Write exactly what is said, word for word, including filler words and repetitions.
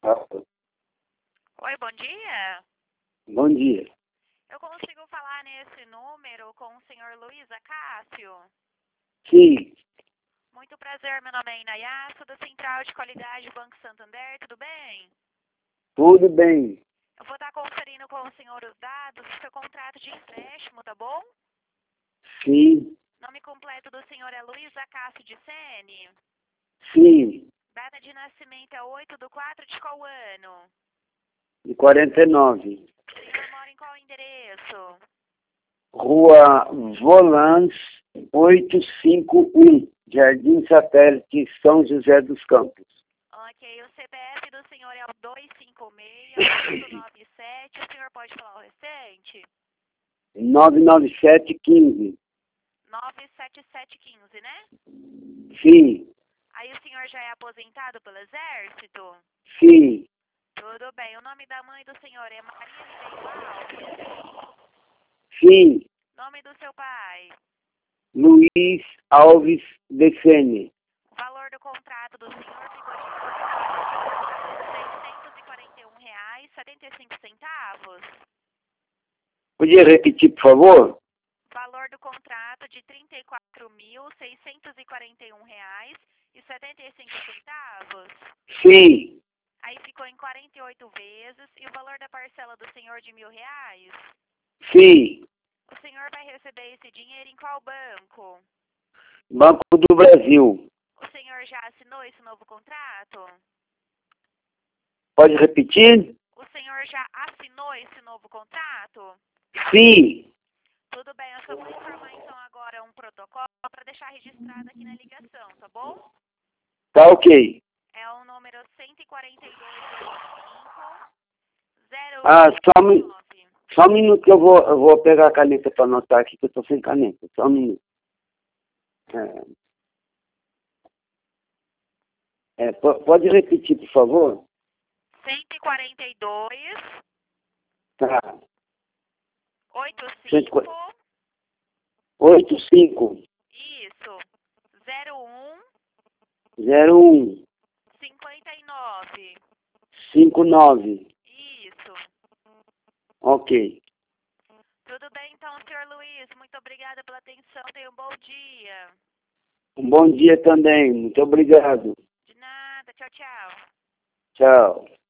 Oi, bom dia. Bom dia. Eu consigo falar nesse número com o senhor Luiz Acácio? Sim, Muito prazer, meu nome é Inayasu, da Central de Qualidade Banco Santander, tudo bem? tudo bem. Eu vou estar conferindo com o senhor os dados do seu contrato de empréstimo, tá bom? Sim, Nome completo do senhor é Luiz Acácio de Sene. sim. Data de nascimento é oito de quatro de qual ano? De quarenta e nove. O senhor mora em qual endereço? Rua Volans, oitocentos e cinquenta e um, Jardim Satélite, São José dos Campos. Ok, o C P F do senhor é o dois cinco seis, oito nove sete, o senhor pode falar o restante? nove nove sete um cinco. nove sete sete um cinco, né? Sim, Aí o senhor já é aposentado pelo Exército? sim, Tudo bem. O nome da mãe do senhor é Maria Ribeiro Alves. sim. Nome do seu pai? Luiz Alves de Sene. O valor do contrato do senhor ficou de seiscentos e quarenta e um reais e setenta e cinco centavos. Podia repetir, por favor? Valor do contrato de trinta e quatro mil, seiscentos e quarenta e um reais e setenta e cinco centavos. Sim, Aí ficou em quarenta e oito vezes. E o valor da parcela do senhor de mil reais? sim. O senhor vai receber esse dinheiro em qual banco? Banco do Brasil. O senhor já assinou esse novo contrato? Pode repetir? O senhor já assinou esse novo contrato? Sim. Tudo bem, eu só vou informar então agora um protocolo para deixar registrado aqui na ligação, tá bom? Tá ok. É o número cento e quarenta e dois cinco zero Ah, só, um mi- nove. só um minuto que eu vou, eu vou pegar a caneta para anotar aqui, que eu tô sem caneta. Só um minuto. É, é, po- pode repetir, por favor? cento e quarenta e dois Tá. oitenta e cento e cinco. quarenta oitenta e cinco Isso. zero um zero um cinquenta e nove. cinco nove. Isso. Ok. Tudo bem então, senhor Luiz. Muito obrigada pela atenção. Tenha um bom dia. Um bom dia também. Muito obrigado. De nada. Tchau, tchau. Tchau.